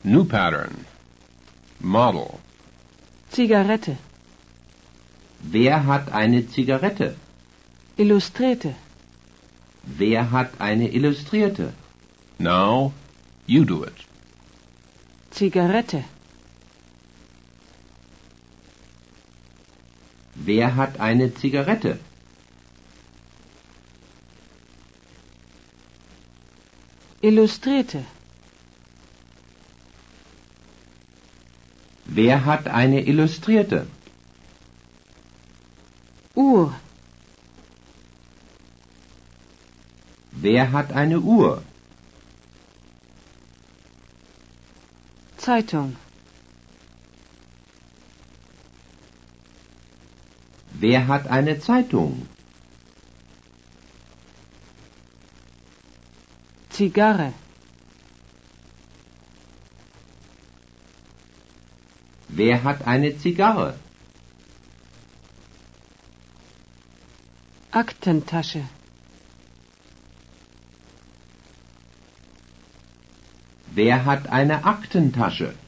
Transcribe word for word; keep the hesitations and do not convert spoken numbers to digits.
New pattern. Model. Zigarette. Wer hat eine Zigarette? Illustrierte. Wer hat eine Illustrierte? Now, you do it. Zigarette. Wer hat eine Zigarette? Illustrierte. Wer hat eine Illustrierte? Uhr. Wer hat eine Uhr? Zeitung. Wer hat eine Zeitung? Zigarre. Wer hat eine Zigarre? Aktentasche. Wer hat eine Aktentasche?